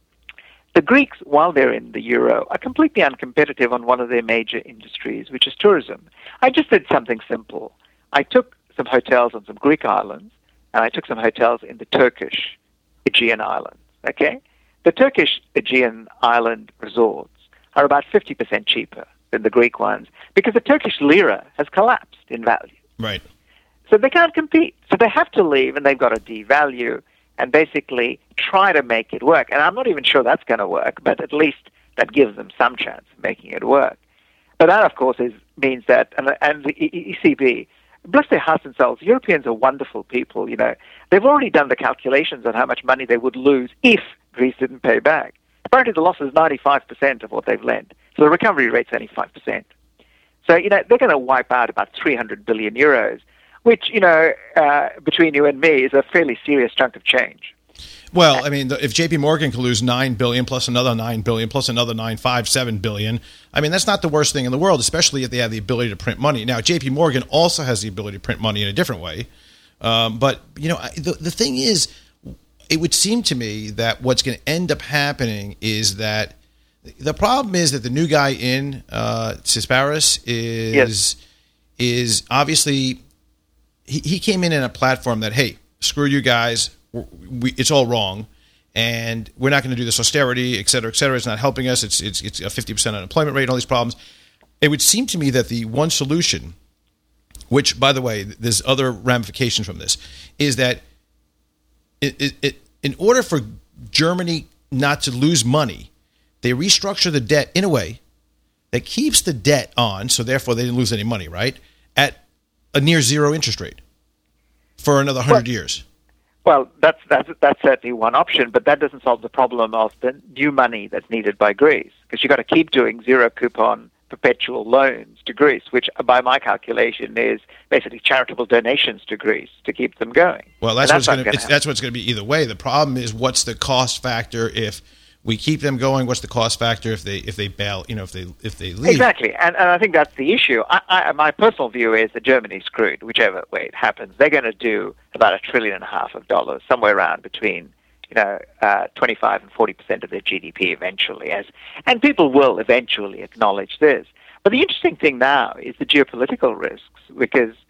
The Greeks, while they're in the euro, are completely uncompetitive on one of their major industries, which is tourism. I just did something simple. I took some hotels on some Greek islands, and I took some hotels in the Turkish Aegean Islands, okay? The Turkish Aegean Island resorts are about fifty percent cheaper than the Greek ones because the Turkish lira has collapsed in value. Right. So they can't compete. So they have to leave, and they've got to devalue and basically try to make it work. And I'm not even sure that's going to work, but at least that gives them some chance of making it work. But that, of course, is, means that, and, and the E C B, bless their hearts and souls, Europeans are wonderful people, you know. They've already done the calculations on how much money they would lose if Greece didn't pay back. Apparently the loss is ninety-five percent of what they've lent. So the recovery rate's only five percent. So, you know, they're going to wipe out about three hundred billion euros, which, you know, uh, between you and me is a fairly serious chunk of change. Well, I mean, if J P Morgan can lose nine billion dollars plus another nine billion dollars plus another nine, five, seven billion dollars, I mean, that's not the worst thing in the world, especially if they have the ability to print money. Now, J P Morgan also has the ability to print money in a different way. Um, but, you know, the, the thing is, it would seem to me that what's going to end up happening is that the problem is that the new guy in uh, Tsipras is, yes. is obviously, he, he came in in a platform that, hey, screw you guys, we, it's all wrong, and we're not going to do this austerity, et cetera, et cetera. It's not helping us. It's it's it's a fifty percent unemployment rate and all these problems. It would seem to me that the one solution, which, by the way, there's other ramifications from this, is that it, it, it, in order for Germany not to lose money, they restructure the debt in a way that keeps the debt on, so therefore they didn't lose any money, right, at a near zero interest rate for another one hundred well, years. Well, that's, that's, that's certainly one option, but that doesn't solve the problem of the new money that's needed by Greece, because you've got to keep doing zero coupon perpetual loans to Greece, which by my calculation is basically charitable donations to Greece to keep them going. Well, that's, that's what's going to that's what's going to be either way. The problem is, what's the cost factor if we keep them going? What's the cost factor if they if they bail? You know, if they if they leave? Exactly, and, and I think that's the issue. I, I, my personal view is that Germany's screwed, whichever way it happens. They're going to do about a trillion and a half of dollars, somewhere around between you know uh, twenty-five and forty percent of their G D P eventually, as and people will eventually acknowledge this. But the interesting thing now is the geopolitical risks, because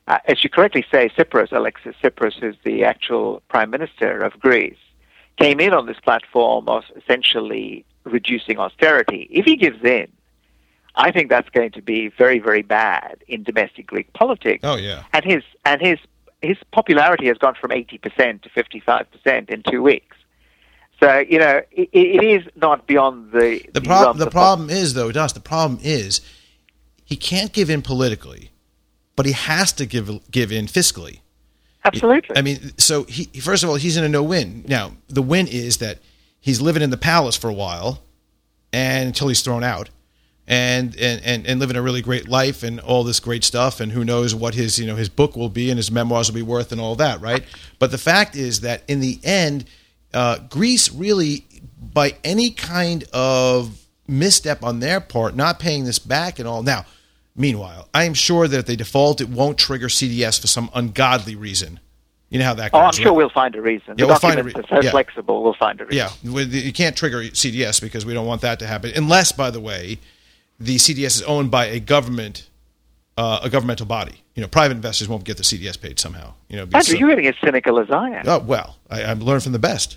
uh, as you correctly say, Tsipras, Alexis Tsipras, who's the actual prime minister of Greece, came in on this platform of essentially reducing austerity. If he gives in, I think that's going to be very, very bad in domestic Greek politics. Oh, yeah. And his and his his popularity has gone from eighty percent to fifty-five percent in two weeks. So, you know, it, it is not beyond the... The, prob- the problem is, though, Das, the problem is he can't give in politically, but he has to give give in fiscally. Absolutely. I mean, so he first of all, he's in a no-win. Now, the win is that he's living in the palace for a while and until he's thrown out. And, and, and, and living a really great life and all this great stuff, and who knows what his you know his book will be and his memoirs will be worth and all that, right? But the fact is that in the end, uh, Greece really, by any kind of misstep on their part, not paying this back and all. Now, meanwhile, I am sure that if they default, it won't trigger C D S for some ungodly reason. You know how that goes. Oh, I'm right? sure we'll find a reason. Yeah, the we'll find a documents re- are so yeah. flexible, we'll find a reason. Yeah, you can't trigger C D S because we don't want that to happen, unless, by the way, the C D S is owned by a government, uh, a governmental body. You know, private investors won't get the C D S paid somehow. You know, Andrew, you're getting as cynical as I am. Oh well, I, I've learned from the best.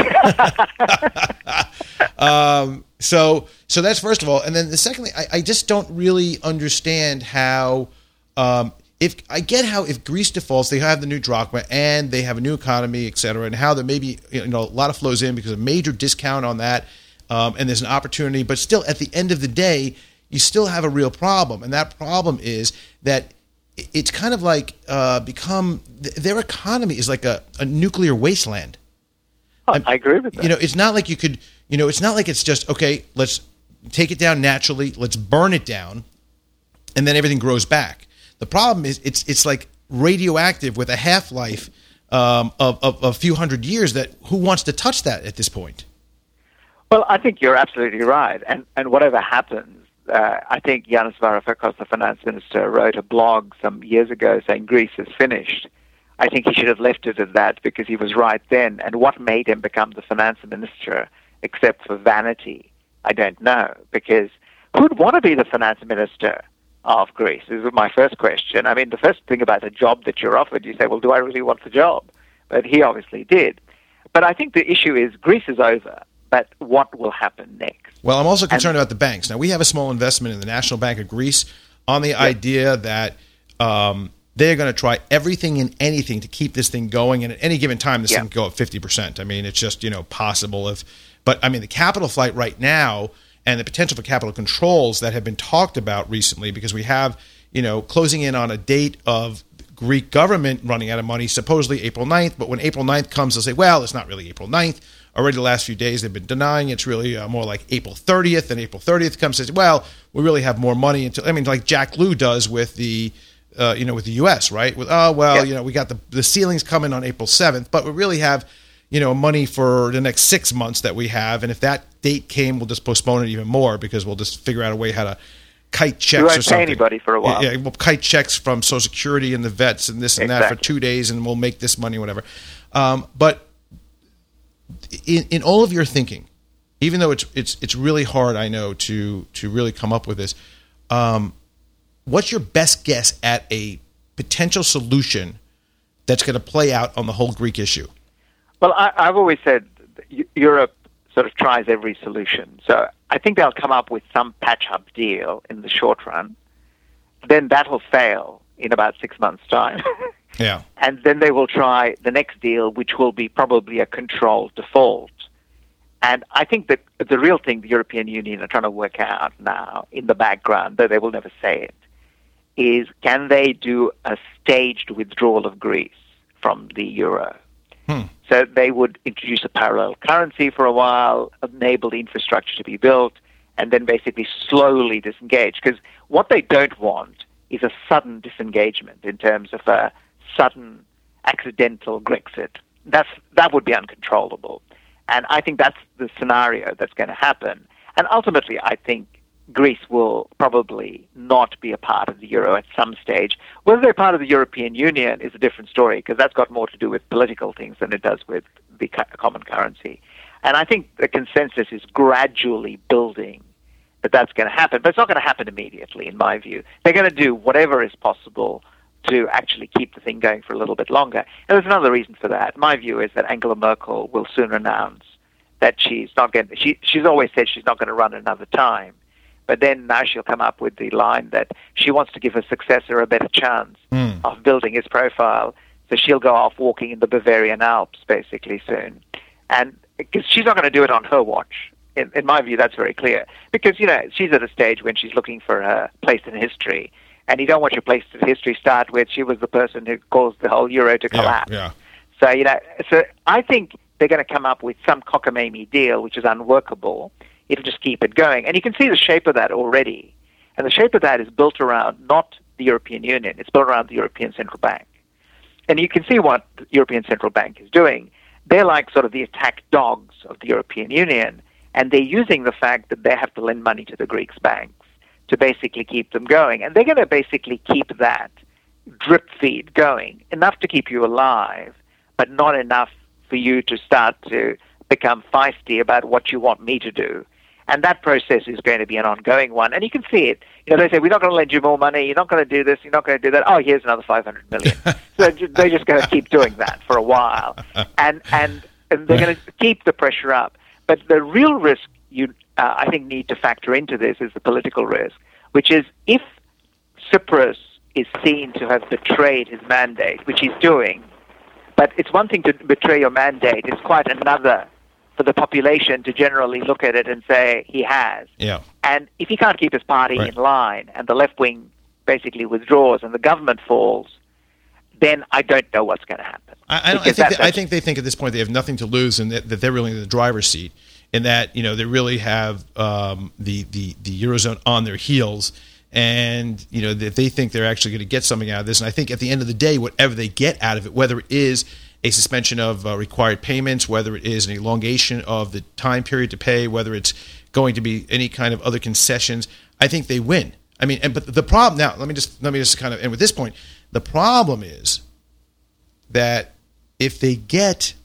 um, so, so that's first of all, and then the secondly, I, I just don't really understand how. Um, if I get how if Greece defaults, they have the new drachma and they have a new economy, et cetera, and how there may be you know a lot of flows in because of a major discount on that, um, and there's an opportunity, but still at the end of the day, you still have a real problem, and that problem is that it's kind of like uh, become their economy is like a, a nuclear wasteland. Oh, I agree with that. You know, it's not like you could. You know, it's not like it's just okay. Let's take it down naturally. Let's burn it down, and then everything grows back. The problem is it's it's like radioactive with a half life um, of, of a few hundred years. That who wants to touch that at this point? Well, I think you're absolutely right, and and whatever happens. Uh, I think Yanis Varoufakis, the finance minister, wrote a blog some years ago saying Greece is finished. I think he should have left it at that because he was right then. And what made him become the finance minister except for vanity? I don't know. Because who'd want to be the finance minister of Greece? This is my first question. I mean, the first thing about a job that you're offered, you say, well, do I really want the job? But he obviously did. But I think the issue is Greece is over. But what will happen next? Well, I'm also concerned and, about the banks. Now, we have a small investment in the National Bank of Greece on the yeah. idea that um, they're going to try everything and anything to keep this thing going. And at any given time, this yeah. thing can go up fifty percent. I mean, it's just, you know, possible. If, But, I mean, the capital flight right now and the potential for capital controls that have been talked about recently, because we have, you know, closing in on a date of Greek government running out of money, supposedly April ninth. But when April ninth comes, they'll say, well, it's not really April ninth. Already the last few days they've been denying it's really uh, more like April thirtieth, and April thirtieth comes and says, well, we really have more money until, I mean, like Jack Lew does with the, uh, you know, with the U S, right? With, oh, well, yeah. you know, we got the, the ceilings coming on April seventh, but we really have, you know, money for the next six months that we have. And if that date came, we'll just postpone it even more because we'll just figure out a way how to kite checks we won't or something. Pay anybody for a while. Yeah, yeah, we'll kite checks from Social Security and the vets and this and exactly. that for two days and we'll make this money, whatever. Um, but In, in all of your thinking, even though it's it's it's really hard, I know, to to really come up with this, um, what's your best guess at a potential solution that's going to play out on the whole Greek issue? Well, I, I've always said Europe sort of tries every solution. So I think they'll come up with some patch-up deal in the short run. Then that'll fail in about six months' time. Yeah. And then they will try the next deal, which will be probably a controlled default. And I think that the real thing the European Union are trying to work out now in the background, though they will never say it, is can they do a staged withdrawal of Greece from the euro? Hmm. So they would introduce a parallel currency for a while, enable the infrastructure to be built, and then basically slowly disengage. Because what they don't want is a sudden disengagement in terms of a sudden accidental Grexit. That's, that would be uncontrollable. And I think that's the scenario that's going to happen. And ultimately, I think Greece will probably not be a part of the euro at some stage. Whether they're part of the European Union is a different story, because that's got more to do with political things than it does with the common currency. And I think the consensus is gradually building that that's going to happen. But it's not going to happen immediately, in my view. They're going to do whatever is possible to actually keep the thing going for a little bit longer. And there's another reason for that. My view is that Angela Merkel will soon announce that she's not going to, she, she's always said she's not going to run another time. But then now she'll come up with the line that she wants to give her successor a better chance mm. of building his profile. So she'll go off walking in the Bavarian Alps basically soon. And because she's not going to do it on her watch. In, in my view, that's very clear. Because, you know, she's at a stage when she's looking for her place in history. And you don't want your place in history start with she was the person who caused the whole euro to collapse. Yeah, yeah. So, you know, so I think they're going to come up with some cockamamie deal which is unworkable. It'll just keep it going. And you can see the shape of that already. And the shape of that is built around not the European Union. It's built around the European Central Bank. And you can see what the European Central Bank is doing. They're like sort of the attack dogs of the European Union. And they're using the fact that they have to lend money to the Greek banks to basically keep them going. And they're going to basically keep that drip feed going, enough to keep you alive, but not enough for you to start to become feisty about what you want me to do. And that process is going to be an ongoing one. And you can see it. You know, they say, we're not going to lend you more money. You're not going to do this. You're not going to do that. Oh, here's another five hundred million. So they're just going to keep doing that for a while. And, and, and they're going to keep the pressure up. But the real risk you, uh, I think, need to factor into this is the political risk, which is if Tsipras is seen to have betrayed his mandate, which he's doing, but it's one thing to betray your mandate. It's quite another for the population to generally look at it and say he has. Yeah. And if he can't keep his party right. in line and the left wing basically withdraws and the government falls, then I don't know what's going to happen. I, I, I, think that, they, I think they think at this point they have nothing to lose and that, that they're really in the driver's seat and that, you know, they really have um, the, the, the Eurozone on their heels and, you know, that they think they're actually going to get something out of this. And I think at the end of the day, whatever they get out of it, whether it is a suspension of uh, required payments, whether it is an elongation of the time period to pay, whether it's going to be any kind of other concessions, I think they win. I mean, and but the problem now, let me just let me just kind of end with this point. The problem is that if they get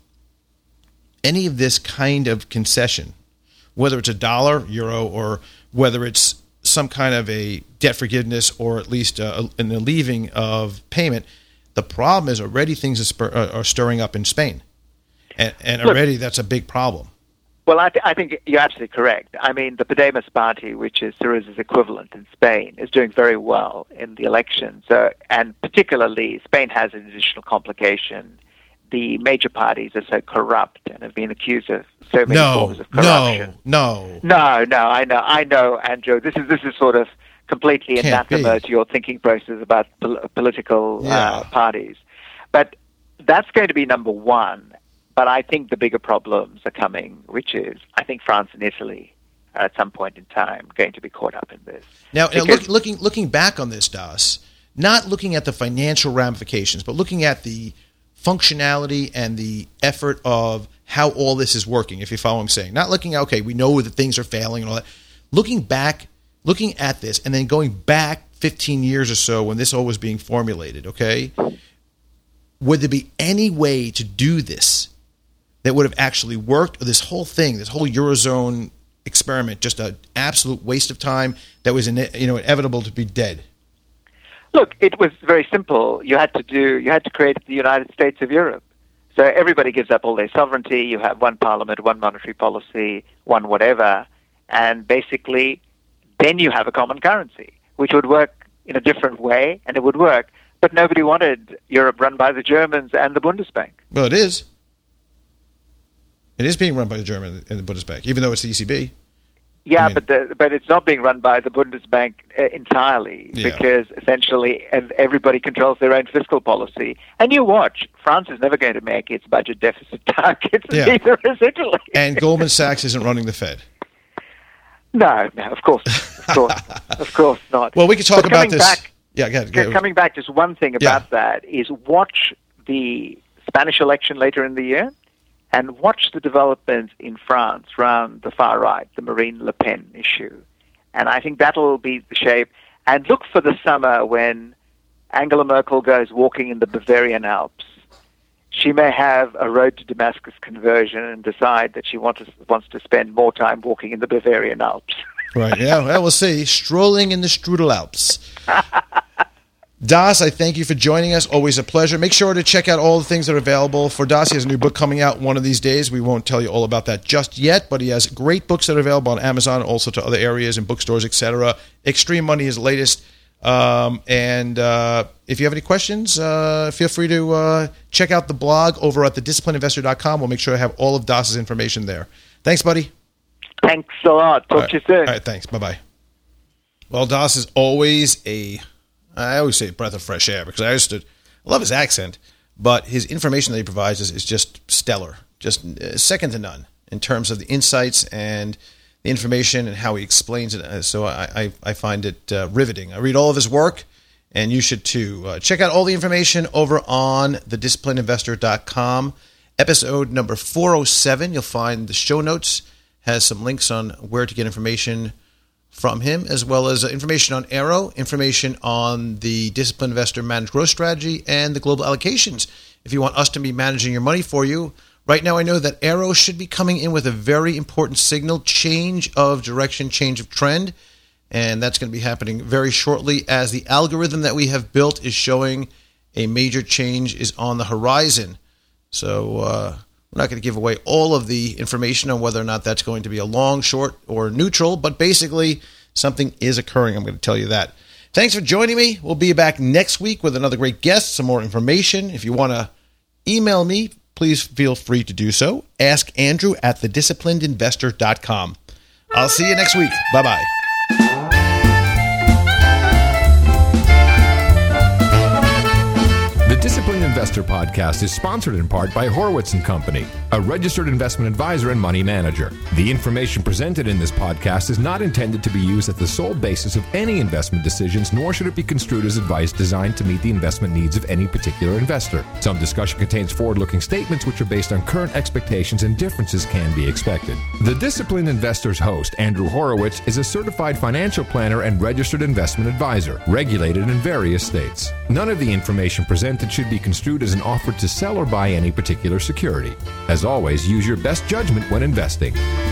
any of this kind of concession, whether it's a dollar, euro, or whether it's some kind of a debt forgiveness or at least a, an relieving of payment, the problem is already things are, spur, are stirring up in Spain, and, and already Look, that's a big problem. Well, I, th- I think you're absolutely correct. I mean, the Podemos party, which is Syriza's equivalent in Spain, is doing very well in the election. So, and particularly, Spain has an additional complication. The major parties are so corrupt and have been accused of so many no, forms of corruption. No, no, no, no. I know, I know, Andrew. This is this is sort of completely Can't anathema be. to your thinking process about pol- political Yeah. uh, parties. But that's going to be number one. But I think the bigger problems are coming, which is I think France and Italy are at some point in time going to be caught up in this. Now, now Because- look, looking looking back on this, Das, not looking at the financial ramifications, but looking at the functionality and the effort of how all this is working, if you follow what I'm saying. Not looking at, okay, we know that things are failing and all that. Looking back, looking at this, and then going back fifteen years or so when this all was being formulated, okay, would there be any way to do this that would have actually worked, or this whole thing, this whole Eurozone experiment, just an absolute waste of time that was ine- you know inevitable to be dead? Look, it was very simple. You had to do. You had to create the United States of Europe. So everybody gives up all their sovereignty. You have one parliament, one monetary policy, one whatever, and basically, then you have a common currency, which would work in a different way, and it would work. But nobody wanted Europe run by the Germans and the Bundesbank. Well, it is. It is being run by the German and the Bundesbank, even though it's the E C B. Yeah, I mean, but the, but it's not being run by the Bundesbank uh, entirely Yeah. because essentially ev- everybody controls their own fiscal policy. And you watch, France is never going to make its budget deficit targets, Yeah. neither is Italy. and Goldman Sachs isn't running the Fed. No, no, of course, of course, of course not. Well, we could talk But about coming this. Back, yeah, go ahead, go ahead. coming back, just one thing about that is watch the Spanish election later in the year and watch the developments in France around the far right, the Marine Le Pen issue. And I think that'll be the shape. And look for the summer when Angela Merkel goes walking in the Bavarian Alps. She may have a road to Damascus conversion and decide that she wants to, wants to spend more time walking in the Bavarian Alps. Right, yeah, well, we'll see. Strolling in the Strudel Alps. Das, I thank you for joining us. Always a pleasure. Make sure to check out all the things that are available for Das. He has a new book coming out one of these days. We won't tell you all about that just yet, but he has great books that are available on Amazon, also to other areas and bookstores, et cetera. Extreme Money is the latest. Um, and uh, if you have any questions, uh, feel free to uh, check out the blog over at the disciplined investor dot com. We'll make sure to have all of Das's information there. Thanks, buddy. Thanks a lot. Talk right. to you soon. All right, thanks. Bye-bye. Well, Das is always a... I always say a breath of fresh air because I used to I love his accent, but his information that he provides is, is just stellar, just uh, second to none in terms of the insights and the information and how he explains it. Uh, so I, I, I find it uh, riveting. I read all of his work, and you should too. Uh, check out all the information over on the disciplined investor dot com. Episode number four oh seven, you'll find the show notes, has some links on where to get information from him, as well as information on Arrow, information on the Disciplined Investor Managed Growth Strategy, and the Global Allocations. If you want us to be managing your money for you, right now I know that Arrow should be coming in with a very important signal, change of direction, change of trend, and that's going to be happening very shortly as the algorithm that we have built is showing a major change is on the horizon. So uh, we're not going to give away all of the information on whether or not that's going to be a long, short, or neutral, but basically something is occurring. I'm going to tell you that. Thanks for joining me. We'll be back next week with another great guest, some more information. If you want to email me, please feel free to do so. Ask Andrew at the disciplined investor dot com. I'll see you next week. Bye-bye. The Disciplined Investor Podcast is sponsored in part by Horowitz and Company, a registered investment advisor and money manager. The information presented in this podcast is not intended to be used as the sole basis of any investment decisions, nor should it be construed as advice designed to meet the investment needs of any particular investor. Some discussion contains forward-looking statements which are based on current expectations, and differences can be expected. The Disciplined Investor's host, Andrew Horowitz, is a certified financial planner and registered investment advisor, regulated in various states. None of the information presented should be construed as an offer to sell or buy any particular security. As always, use your best judgment when investing.